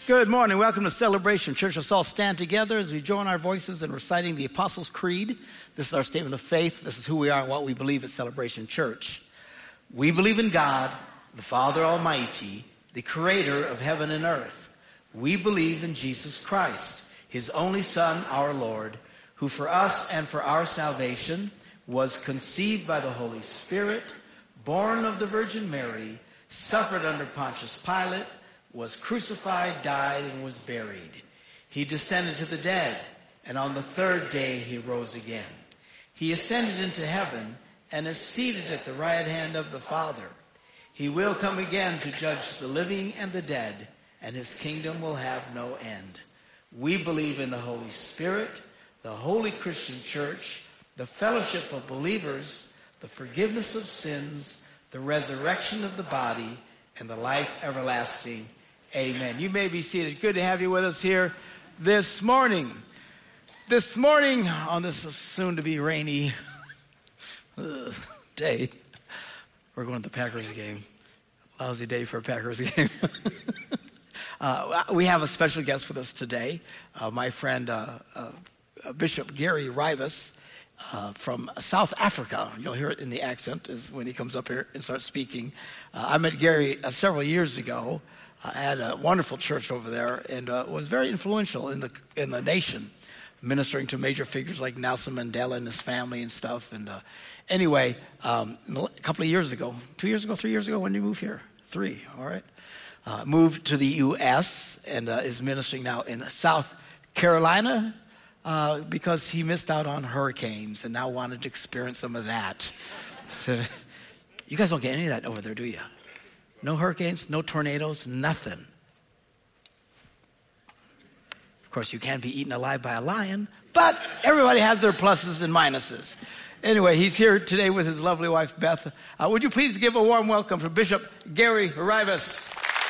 Good morning. Welcome to Celebration Church. Let's all stand together as we join our voices in reciting the Apostles' Creed. This is our statement of faith. This is who we are and what we believe at Celebration Church. We believe in God, the Father Almighty, the creator of heaven and earth. We believe in Jesus Christ, his only Son, our Lord, who for us and for our salvation was conceived by the Holy Spirit, born of the Virgin Mary, suffered under Pontius Pilate, was crucified, died, and was buried. He descended to the dead, and on the third day he rose again. He ascended into heaven and is seated at the right hand of the Father. He will come again to judge the living and the dead, and his kingdom will have no end. We believe in the Holy Spirit, the holy Christian church, the fellowship of believers, the forgiveness of sins, the resurrection of the body, and the life everlasting. Amen. You may be seated. Good to have you with us here this morning. This morning, on this soon-to-be rainy day, we're going to the Packers game. Lousy day for a Packers game. We have a special guest with us today, my friend Bishop Gary Rivas from South Africa. You'll hear it in the accent is when he comes up here and starts speaking. I met Gary several years ago. I had a wonderful church over there and was very influential in the nation, ministering to major figures like Nelson Mandela and his family and stuff. And anyway, a couple of years ago, 2 years ago, 3 years ago, when did you move here? 3, all right. Moved to the U.S. and is ministering now in South Carolina because he missed out on hurricanes and now wanted to experience some of that. You guys don't get any of that over there, do you? No hurricanes, no tornadoes, nothing. Of course, you can't be eaten alive by a lion, but everybody has their pluses and minuses. Anyway, he's here today with his lovely wife, Beth. Would you please give a warm welcome to Bishop Gary Rivas?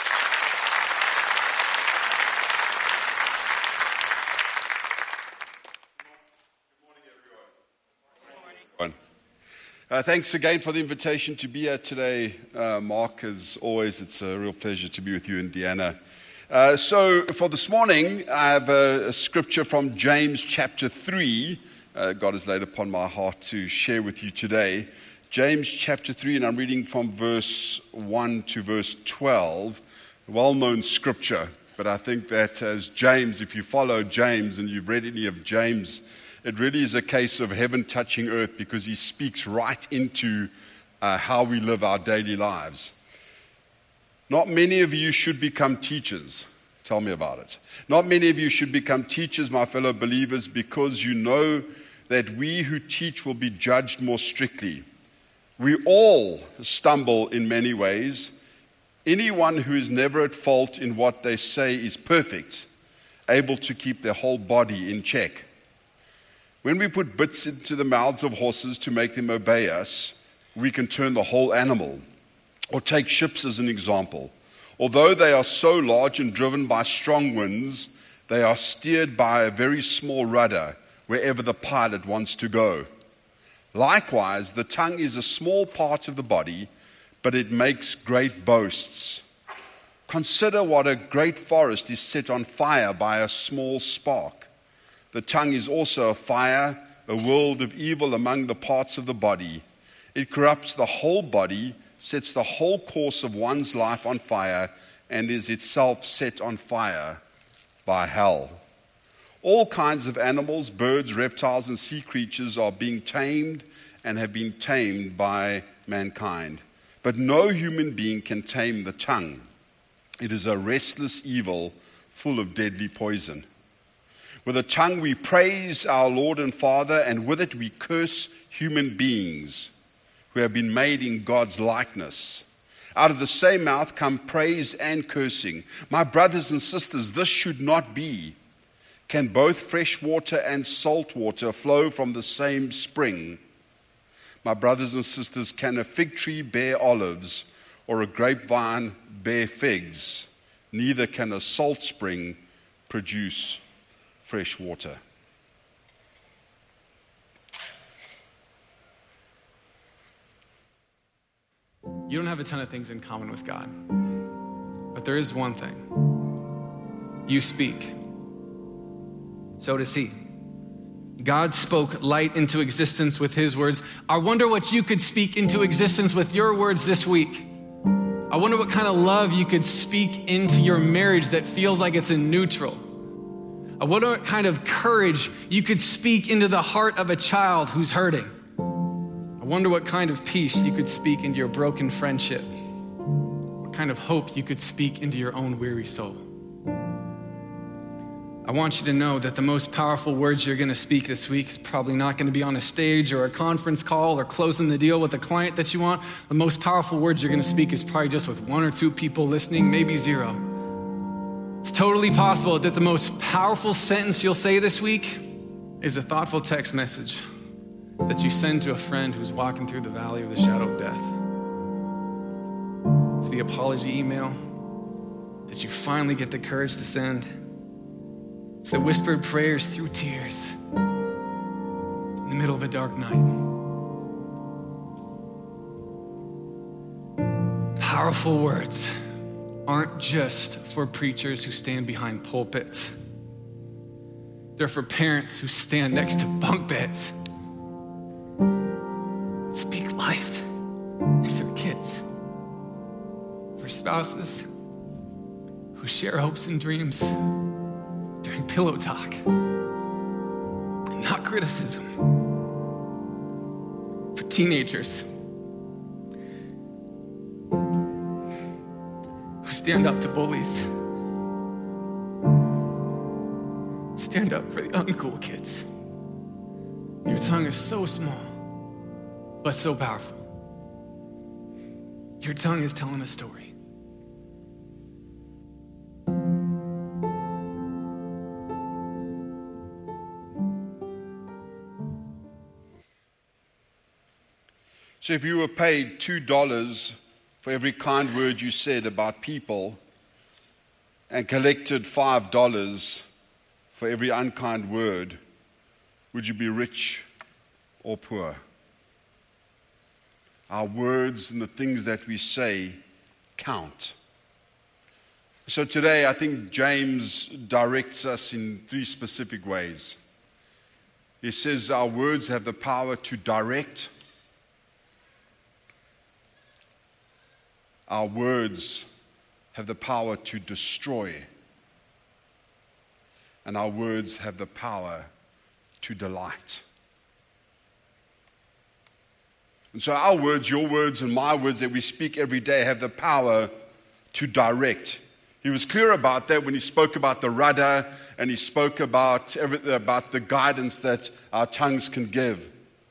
Thanks again for the invitation to be here today, Mark. As always, it's a real pleasure to be with you and Deanna. So for this morning, I have a scripture from James chapter 3. God has laid upon my heart to share with you today. James chapter 3, and I'm reading from verse 1 to verse 12. Well-known scripture, but I think that as James, if you follow James and you've read any of James, it really is a case of heaven touching earth because he speaks right into how we live our daily lives. Not many of you should become teachers. Tell me about it. Not many of you should become teachers, my fellow believers, because you know that we who teach will be judged more strictly. We all stumble in many ways. Anyone who is never at fault in what they say is perfect, able to keep their whole body in check. When we put bits into the mouths of horses to make them obey us, we can turn the whole animal. Or take ships as an example. Although they are so large and driven by strong winds, they are steered by a very small rudder wherever the pilot wants to go. Likewise, the tongue is a small part of the body, but it makes great boasts. Consider what a great forest is set on fire by a small spark. The tongue is also a fire, a world of evil among the parts of the body. It corrupts the whole body, sets the whole course of one's life on fire, and is itself set on fire by hell. All kinds of animals, birds, reptiles, and sea creatures are being tamed and have been tamed by mankind. But no human being can tame the tongue. It is a restless evil full of deadly poison. With the tongue we praise our Lord and Father, and with it we curse human beings who have been made in God's likeness. Out of the same mouth come praise and cursing. My brothers and sisters, this should not be. Can both fresh water and salt water flow from the same spring? My brothers and sisters, can a fig tree bear olives or a grapevine bear figs? Neither can a salt spring produce fresh water. You don't have a ton of things in common with God, but there is one thing. you speak. So does he. God spoke light into existence with his words. I wonder what you could speak into existence with your words this week. I wonder what kind of love you could speak into your marriage that feels like it's in neutral. I wonder what kind of courage you could speak into the heart of a child who's hurting. I wonder what kind of peace you could speak into your broken friendship. What kind of hope you could speak into your own weary soul. I want you to know that the most powerful words you're going to speak this week is probably not going to be on a stage or a conference call or closing the deal with a client that you want. The most powerful words you're going to speak is probably just with one or two people listening, maybe zero. It's totally possible that the most powerful sentence you'll say this week is a thoughtful text message that you send to a friend who's walking through the valley of the shadow of death. It's the apology email that you finally get the courage to send. It's the whispered prayers through tears in the middle of a dark night. Powerful words aren't just for preachers who stand behind pulpits. They're for parents who stand next to bunk beds. Speak life into your kids. For spouses who share hopes and dreams during pillow talk and not criticism. For teenagers who stand up to bullies. Stand up for the uncool kids. Your tongue is so small, but so powerful. Your tongue is telling a story. So if you were paid $2 for every kind word you said about people and collected $5 for every unkind word, would you be rich or poor? Our words and the things that we say count. So today I think James directs us in 3 specific ways. He says our words have the power to direct. Our words have the power to destroy. And our words have the power to delight. And so our words, your words, and my words that we speak every day have the power to direct. He was clear about that when he spoke about the rudder and he spoke about the guidance that our tongues can give.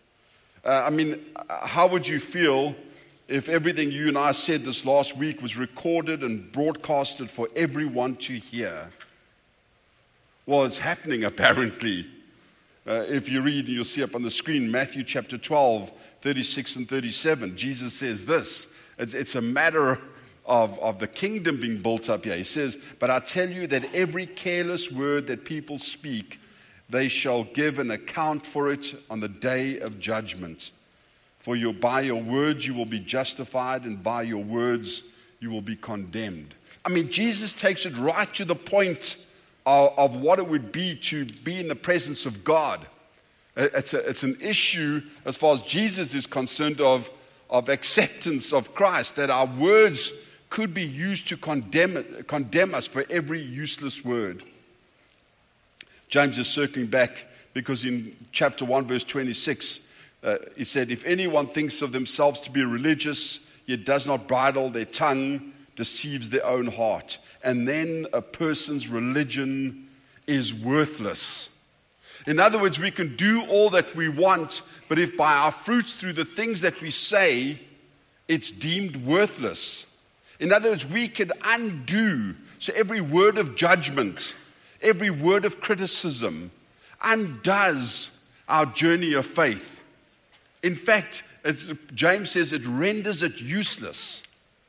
How would you feel if everything you and I said this last week was recorded and broadcasted for everyone to hear? Well, it's happening apparently. If you read, you'll see up on the screen, Matthew chapter 12, 36 and 37. Jesus says this. It's a matter of the kingdom being built up here. He says, but I tell you that every careless word that people speak, they shall give an account for it on the day of judgment. For by your words you will be justified, and by your words you will be condemned. Jesus takes it right to the point of what it would be to be in the presence of God. It's an issue as far as Jesus is concerned of acceptance of Christ, that our words could be used to condemn us for every useless word. James is circling back because in chapter 1 verse 26 he said, if anyone thinks of themselves to be religious yet does not bridle their tongue, deceives their own heart. And then a person's religion is worthless. In other words, we can do all that we want, but if by our fruits through the things that we say, it's deemed worthless. In other words, we can undo. So every word of judgment, every word of criticism undoes our journey of faith. In fact, James says it renders it useless.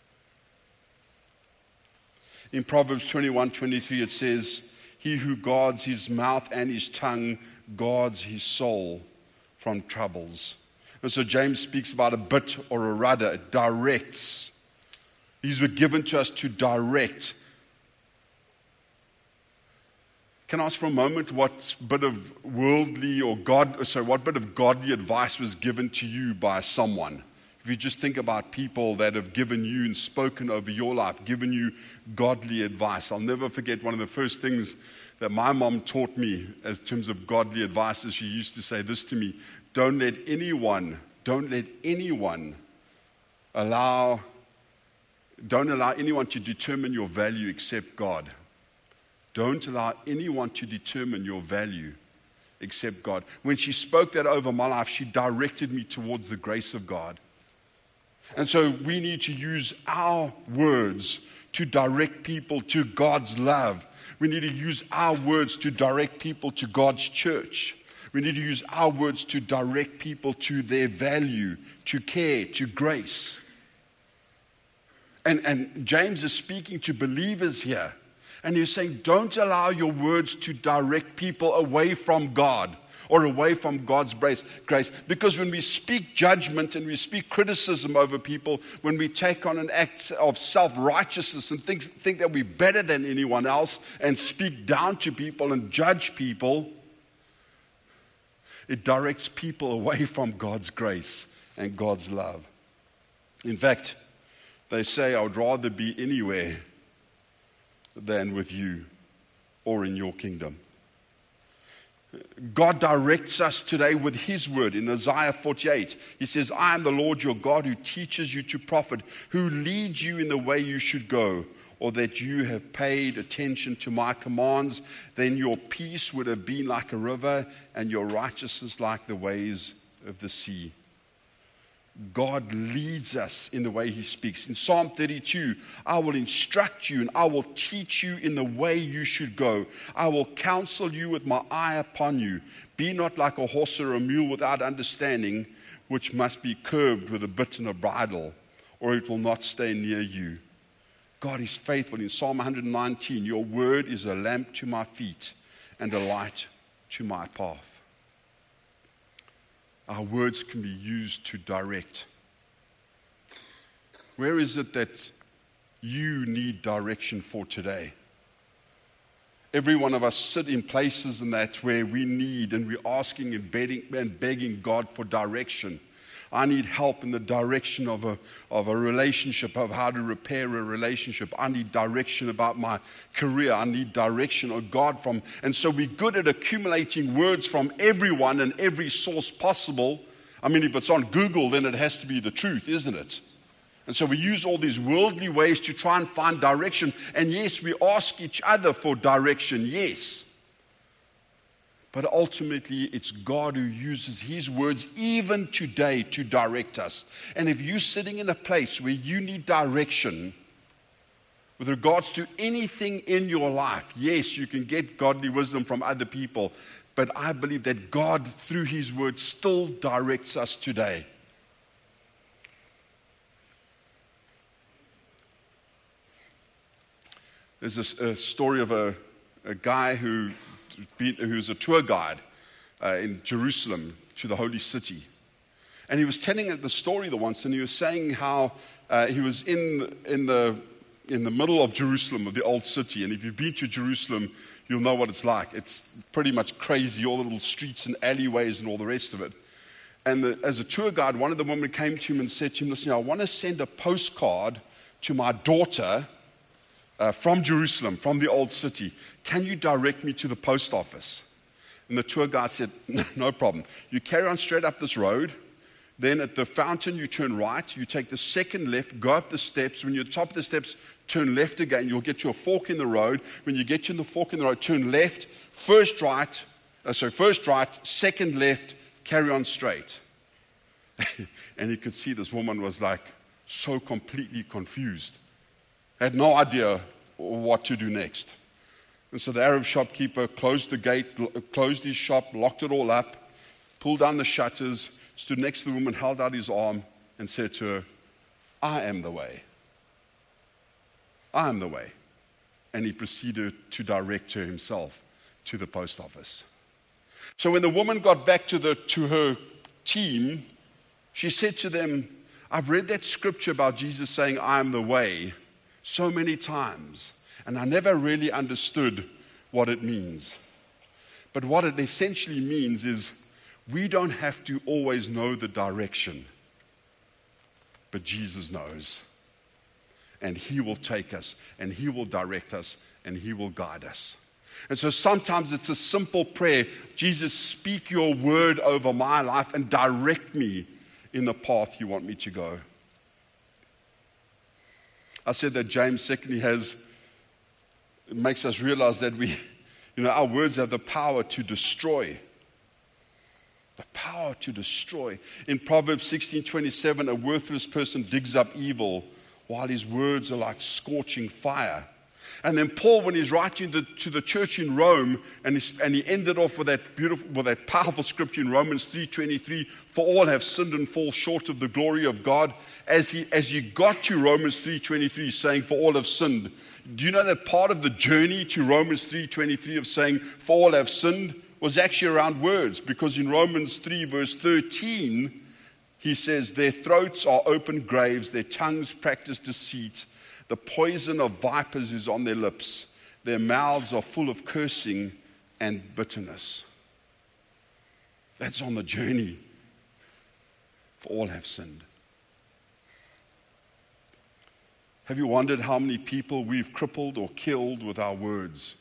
In Proverbs 21:23, it says, he who guards his mouth and his tongue guards his soul from troubles. And so James speaks about a bit or a rudder. It directs. These were given to us to direct. Can I ask for a moment what bit of worldly or what bit of godly advice was given to you by someone? If you just think about people that have given you and spoken over your life, given you godly advice. I'll never forget one of the first things that my mom taught me in terms of godly advice is she used to say this to me: don't let anyone allow anyone to determine your value except God. Don't allow anyone to determine your value except God. When she spoke that over my life, she directed me towards the grace of God. And so we need to use our words to direct people to God's love. We need to use our words to direct people to God's church. We need to use our words to direct people to their value, to care, to grace. And James is speaking to believers here. And he's saying, don't allow your words to direct people away from God or away from God's grace. Because when we speak judgment and we speak criticism over people, when we take on an act of self-righteousness and think that we're better than anyone else and speak down to people and judge people, it directs people away from God's grace and God's love. In fact, they say, I would rather be anywhere than with you or in your kingdom. God directs us today with His word. In Isaiah 48, He says, I am the Lord your God who teaches you to profit, who leads you in the way you should go, or that you have paid attention to my commands. Then your peace would have been like a river and your righteousness like the waves of the sea. God leads us in the way He speaks. In Psalm 32, I will instruct you and I will teach you in the way you should go. I will counsel you with my eye upon you. Be not like a horse or a mule without understanding, which must be curbed with a bit and a bridle, or it will not stay near you. God is faithful. In Psalm 119, your word is a lamp to my feet and a light to my path. Our words can be used to direct. Where is it that you need direction for today? Every one of us sit in places in that where we need and we're asking and begging God for direction. I need help in the direction of a relationship, of how to repair a relationship. I need direction about my career. I need direction of God from. And so we're good at accumulating words from everyone and every source possible. I mean, if it's on Google, then it has to be the truth, isn't it? And so we use all these worldly ways to try and find direction. And yes, we ask each other for direction, yes. But ultimately, it's God who uses His words even today to direct us. And if you're sitting in a place where you need direction with regards to anything in your life, yes, you can get godly wisdom from other people. But I believe that God, through His word, still directs us today. There's a story of a guy who's a tour guide in Jerusalem to the holy city. And he was telling the story once, and he was saying how he was in the middle of Jerusalem, of the old city. And if you've been to Jerusalem, you'll know what it's like. It's pretty much crazy, all the little streets and alleyways and all the rest of it. And as a tour guide, one of the women came to him and said to him, listen, I want to send a postcard to my daughter from Jerusalem, from the old city. Can you direct me to the post office? And the tour guide said, no problem. You carry on straight up this road. Then at the fountain, you turn right. You take the second left, go up the steps. When you're at the top of the steps, turn left again. You'll get to a fork in the road. When you get to the fork in the road, turn left, first right, second left, carry on straight. And you could see this woman was like so completely confused. Had no idea what to do next. And so the Arab shopkeeper closed the gate, closed his shop, locked it all up, pulled down the shutters, stood next to the woman, held out his arm, and said to her, I am the way. I am the way. And he proceeded to direct her himself to the post office. So when the woman got back to her team, she said to them, I've read that scripture about Jesus saying, I am the way, so many times, and I never really understood what it means. But what it essentially means is we don't have to always know the direction, but Jesus knows. And He will take us, and He will direct us, and He will guide us. And so sometimes it's a simple prayer. Jesus, speak your word over my life and direct me in the path you want me to go. I said that James secondly it makes us realize that our words have the power to destroy. The power to destroy. In Proverbs 16:27, a worthless person digs up evil while his words are like scorching fire. And then Paul, when he's writing to the church in Rome, and he ended off with that powerful scripture in Romans 3:23, for all have sinned and fall short of the glory of God. As he got to Romans 3:23, saying, for all have sinned, do you know that part of the journey to Romans 3:23 of saying, for all have sinned, was actually around words? Because in Romans 3 verse 13, he says, their throats are open graves, their tongues practice deceit. The poison of vipers is on their lips. Their mouths are full of cursing and bitterness. That's on the journey. For all have sinned. Have you wondered how many people we've crippled or killed with our words?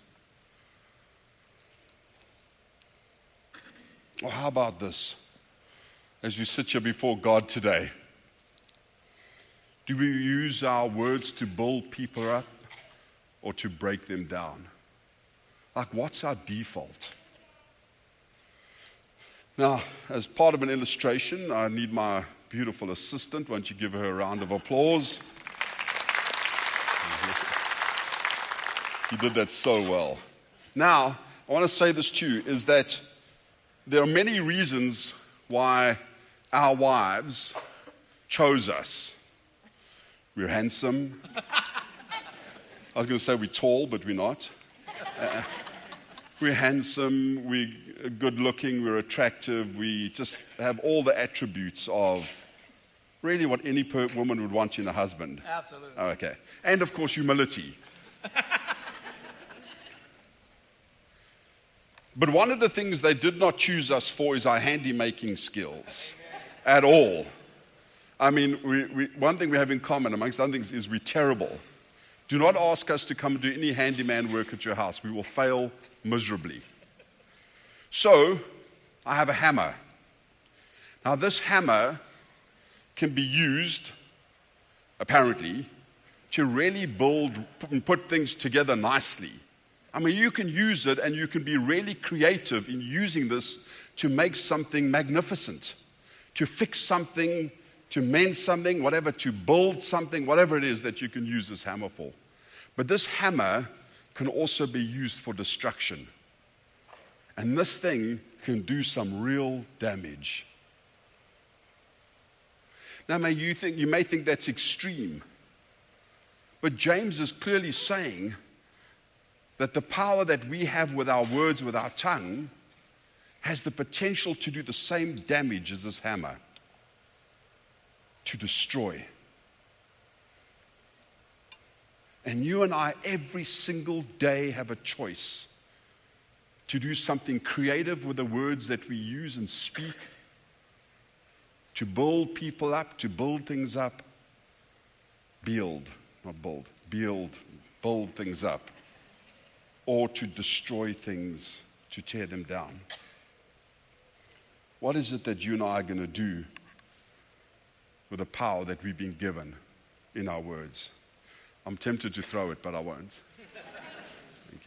Or how about this? As we sit here before God today, do we use our words to build people up or to break them down? Like, what's our default? Now, as part of an illustration, I need my beautiful assistant. Won't you give her a round of applause? You did that so well. Now, I want to say this to you, is that there are many reasons why our wives chose us. We're handsome. I was going to say we're tall, but we're not. We're handsome, we're good looking, we're attractive, we just have all the attributes of really what any woman would want in a husband. Absolutely. Okay. And of course, humility. But one of the things they did not choose us for is our handy-making skills at all. I mean, one thing we have in common, amongst other things, is we're terrible. Do not ask us to come and do any handyman work at your house. We will fail miserably. So, I have a hammer. Now, this hammer can be used, apparently, to really build and put things together nicely. I mean, you can use it and you can be really creative in using this to make something magnificent, to fix something, to mend something, whatever, to build something, whatever it is that you can use this hammer for. But this hammer can also be used for destruction. And this thing can do some real damage. Now, you may think that's extreme, but James is clearly saying that the power that we have with our words, with our tongue, has the potential to do the same damage as this hammer, to destroy. And you and I, every single day, have a choice to do something creative with the words that we use and speak, to build people up, to build things up. Build things up. Or to destroy things, to tear them down. What is it that you and I are going to do with the power that we've been given in our words? I'm tempted to throw it, but I won't. Thank you.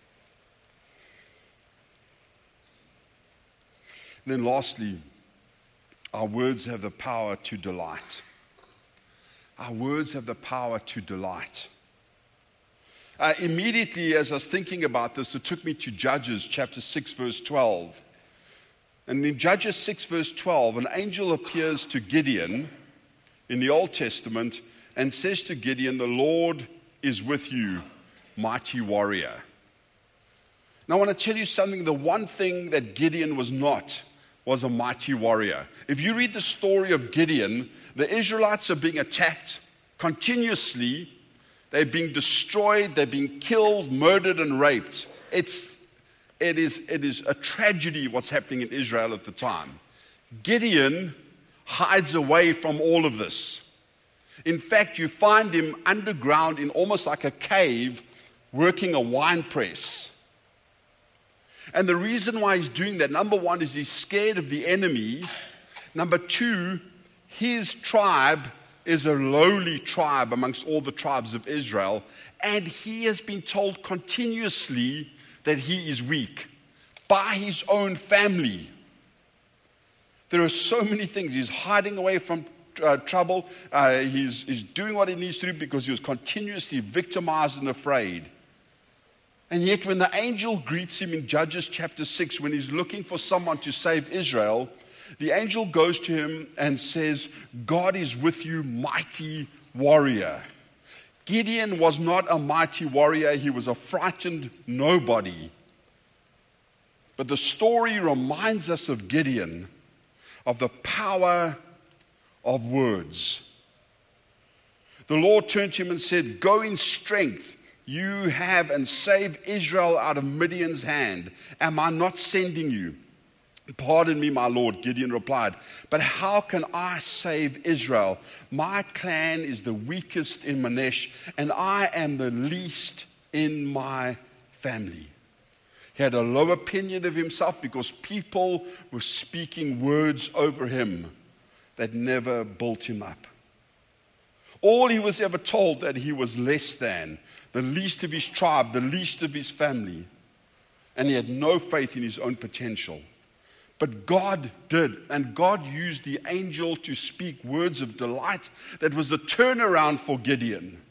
And then lastly, our words have the power to delight. Our words have the power to delight. Immediately, as I was thinking about this, it took me to Judges chapter 6, verse 12. And in Judges 6, verse 12, an angel appears to Gideon in the Old Testament and says to Gideon, the Lord is with you, mighty warrior. Now, I want to tell you something. The one thing that Gideon was not was a mighty warrior. If you read the story of Gideon, the Israelites are being attacked continuously. They're being destroyed, they're being killed, murdered, and raped. It's it is a tragedy what's happening in Israel at the time. Gideon hides away from all of this. In fact, you find him underground in almost like a cave working a wine press. And the reason why he's doing that, number one, is he's scared of the enemy. Number two, his tribe is a lowly tribe amongst all the tribes of Israel. And he has been told continuously that he is weak by his own family. There are so many things. He's hiding away from trouble. He's doing what he needs to do because he was continuously victimized and afraid. And yet when the angel greets him in Judges chapter 6, when he's looking for someone to save Israel, the angel goes to him and says, God is with you, mighty warrior. Gideon was not a mighty warrior. He was a frightened nobody. But the story reminds us of Gideon, of the power of words. The Lord turned to him and said, go in strength. You have and saved Israel out of Midian's hand. Am I not sending you? Pardon me, my Lord, Gideon replied. But how can I save Israel? My clan is the weakest in Manasseh, and I am the least in my family. He had a low opinion of himself because people were speaking words over him that never built him up. All he was ever told that he was less than, the least of his tribe, the least of his family. And he had no faith in his own potential. But God did, and God used the angel to speak words of delight that was a turnaround for Gideon.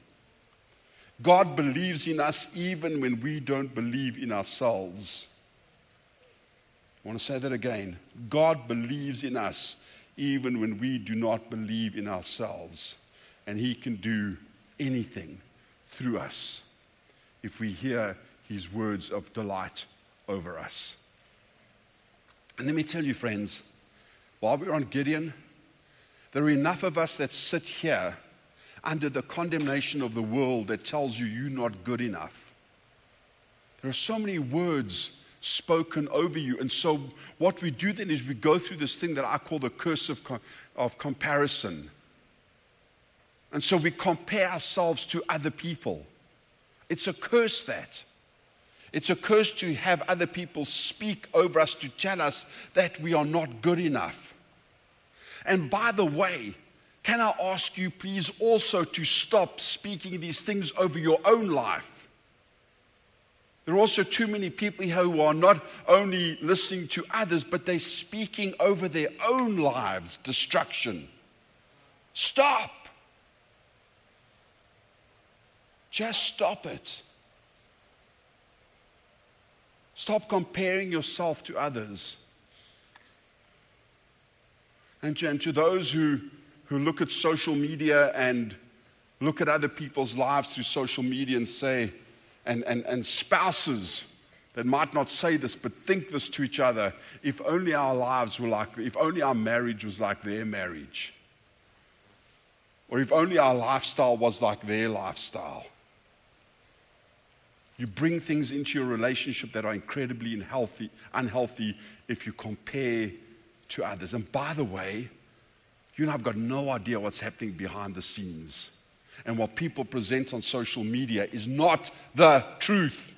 God believes in us even when we don't believe in ourselves. I want to say that again. God believes in us even when we do not believe in ourselves. And he can do anything through us if we hear his words of delight over us. And let me tell you, friends, while we're on Gideon, there are enough of us that sit here under the condemnation of the world that tells you you're not good enough. There are so many words spoken over you. And so what we do then is we go through this thing that I call the curse of comparison. And so we compare ourselves to other people. It's a curse that. It's a curse to have other people speak over us to tell us that we are not good enough. And by the way, can I ask you please also to stop speaking these things over your own life? There are also too many people here who are not only listening to others, but they're speaking over their own lives, destruction. Stop. Just stop it. Stop comparing yourself to others. And to those who look at social media and look at other people's lives through social media and say, and spouses that might not say this but think this to each other, if only our lives were like, if only our marriage was like their marriage. Or if only our lifestyle was like their lifestyle. You bring things into your relationship that are incredibly unhealthy if you compare to others. And by the way, you and I have got no idea what's happening behind the scenes. And what people present on social media is not the truth.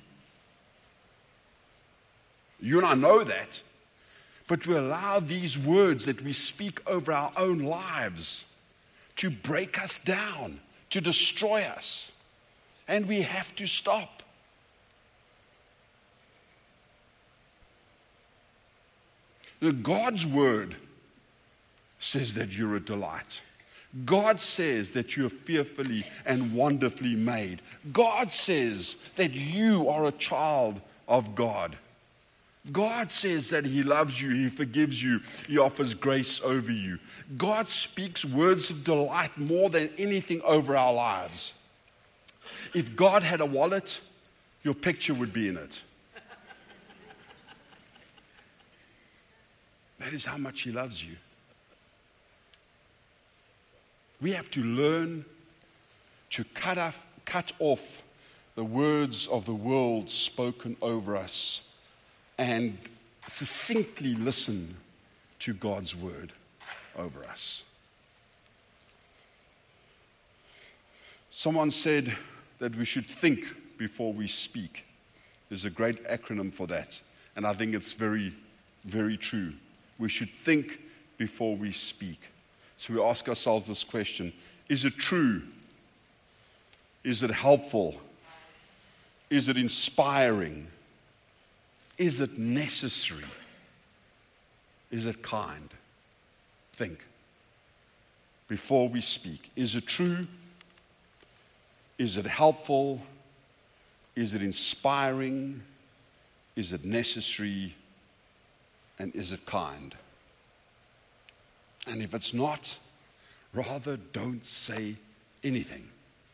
You and I know that. But we allow these words that we speak over our own lives to break us down, to destroy us. And we have to stop. God's word says that you're a delight. God says that you're fearfully and wonderfully made. God says that you are a child of God. God says that he loves you, he forgives you, he offers grace over you. God speaks words of delight more than anything over our lives. If God had a wallet, your picture would be in it. That is how much he loves you. We have to learn to cut off the words of the world spoken over us and succinctly listen to God's word over us. Someone said that we should think before we speak. There's a great acronym for that, and I think it's very, very true. We should think before we speak. So we ask ourselves this question: is it true? Is it helpful? Is it inspiring? Is it necessary? Is it kind? Think before we speak. Is it true? Is it helpful? Is it inspiring? Is it necessary? And is it kind? And if it's not, rather don't say anything.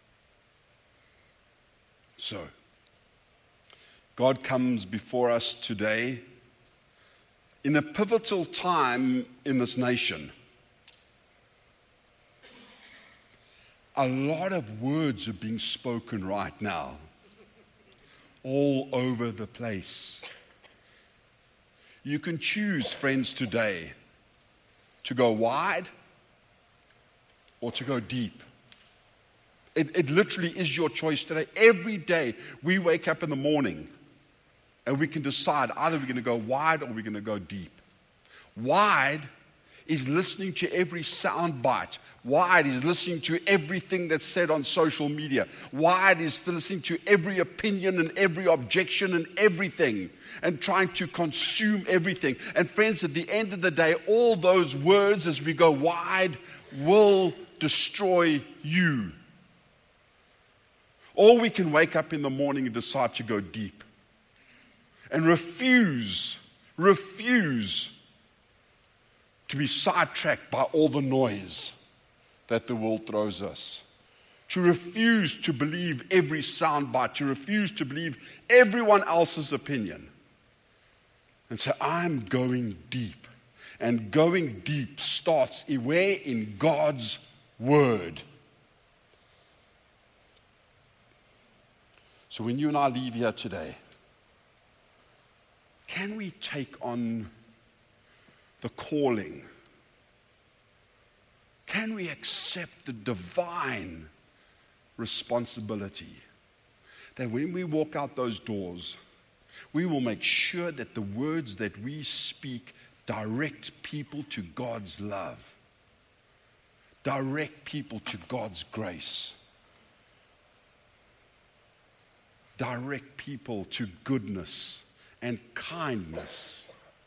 So, God comes before us today in a pivotal time in this nation. A lot of words are being spoken right now, all over the place. You can choose, friends, today to go wide or to go deep. It literally is your choice today. Every day we wake up in the morning and we can decide either we're going to go wide or we're going to go deep. Wide is listening to every sound bite. Wide is listening to everything that's said on social media. Wide is listening to every opinion and every objection and everything, and trying to consume everything. And friends, at the end of the day, all those words as we go wide will destroy you. Or we can wake up in the morning and decide to go deep and refuse to be sidetracked by all the noise that the world throws us. To refuse to believe every soundbite, to refuse to believe everyone else's opinion. And say, I'm going deep. And going deep starts where? In God's word. So when you and I leave here today, can we take on the calling? Can we accept the divine responsibility that when we walk out those doors, we will make sure that the words that we speak direct people to God's love, direct people to God's grace, direct people to goodness and kindness.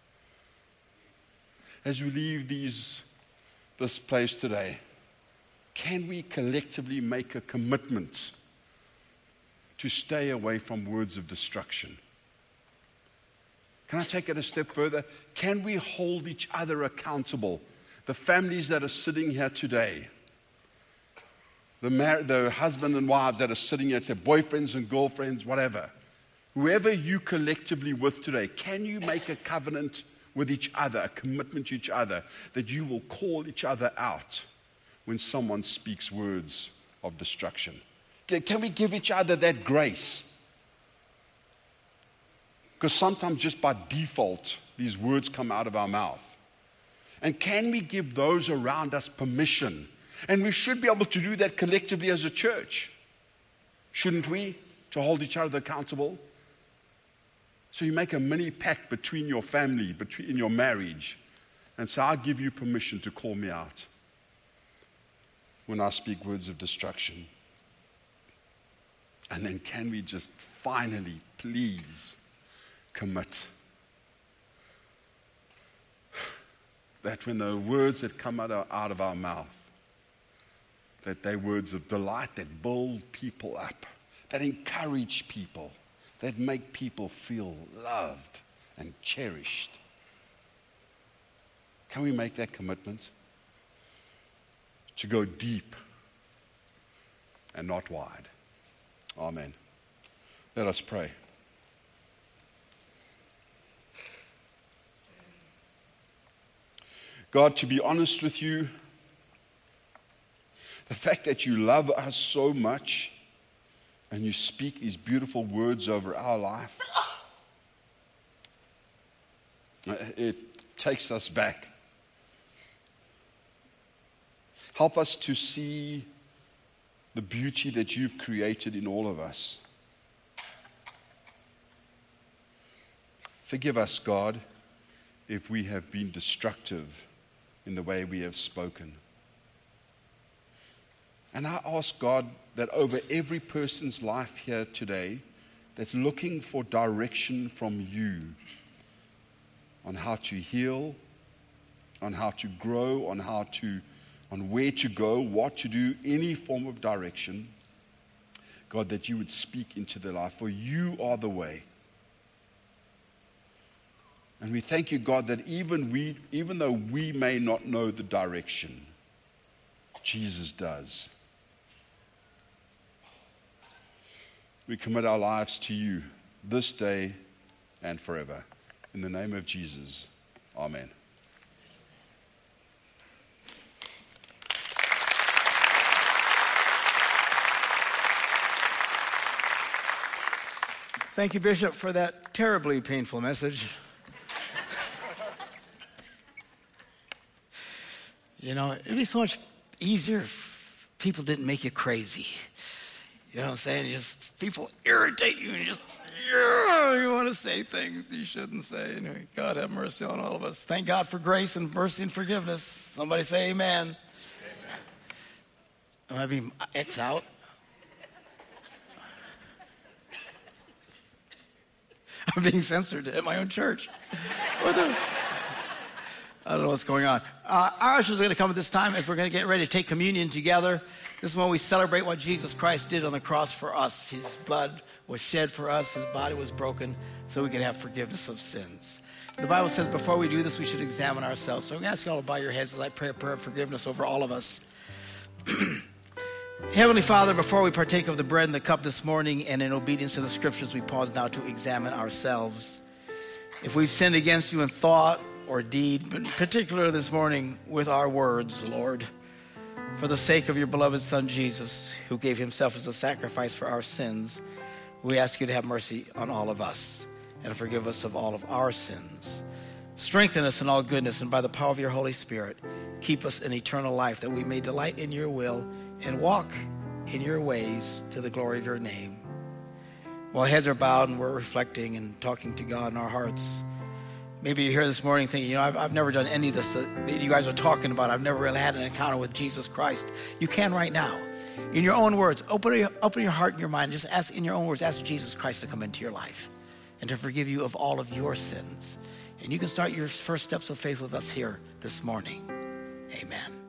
As we leave this place today, can we collectively make a commitment to stay away from words of destruction? Can I take it a step further? Can we hold each other accountable? The families that are sitting here today, the husband and wives that are sitting here today, boyfriends and girlfriends, whatever. Whoever you collectively with today, can you make a covenant with each other, a commitment to each other, that you will call each other out when someone speaks words of destruction? Can we give each other that grace? Because sometimes just by default, these words come out of our mouth. And can we give those around us permission? And we should be able to do that collectively as a church, shouldn't we? To hold each other accountable. So you make a mini pact between your family, in your marriage, and say, I'll give you permission to call me out when I speak words of destruction. And then can we just finally, please, commit that when the words that come out of our mouth, that they're words of delight that build people up, that encourage people, that make people feel loved and cherished. Can we make that commitment to go deep and not wide? Amen. Let us pray. God, to be honest with you, the fact that you love us so much and you speak these beautiful words over our life, It takes us back. Help us to see the beauty that you've created in all of us. Forgive us, God, if we have been destructive in the way we have spoken. And I ask, God, that over every person's life here today that's looking for direction from you on how to heal, on how to grow, on where to go, what to do, any form of direction, God, that you would speak into their life, for you are the way. And we thank you, God, that even though we may not know the direction, Jesus does. We commit our lives to you this day and forever. In the name of Jesus, amen. Thank you, Bishop, for that terribly painful message. You know, it'd be so much easier if people didn't make you crazy. You know what I'm saying? Just people irritate you and you want to say things you shouldn't say. Anyway, God have mercy on all of us. Thank God for grace and mercy and forgiveness. Somebody say amen. Am I being X out? I'm being censored at my own church. I don't know what's going on. Our ushers are going to come at this time as we're going to get ready to take communion together. This is when we celebrate what Jesus Christ did on the cross for us. His blood was shed for us. His body was broken so we could have forgiveness of sins. The Bible says before we do this, we should examine ourselves. So I'm going to ask you all to bow your heads as I pray a prayer of forgiveness over all of us. Heavenly Father, before we partake of the bread and the cup this morning and in obedience to the scriptures, we pause now to examine ourselves. If we've sinned against you in thought or deed, but in particular this morning with our words, Lord, for the sake of your beloved Son Jesus, who gave himself as a sacrifice for our sins, we ask you to have mercy on all of us and forgive us of all of our sins. Strengthen us in all goodness, and by the power of your Holy Spirit, keep us in eternal life, that we may delight in your will and walk in your ways to the glory of your name. While heads are bowed and we're reflecting and talking to God in our hearts, maybe you're here this morning thinking, I've never done any of this that you guys are talking about. I've never really had an encounter with Jesus Christ. You can right now. In your own words, open your heart and your mind. Just ask in your own words, ask Jesus Christ to come into your life and to forgive you of all of your sins. And you can start your first steps of faith with us here this morning. Amen.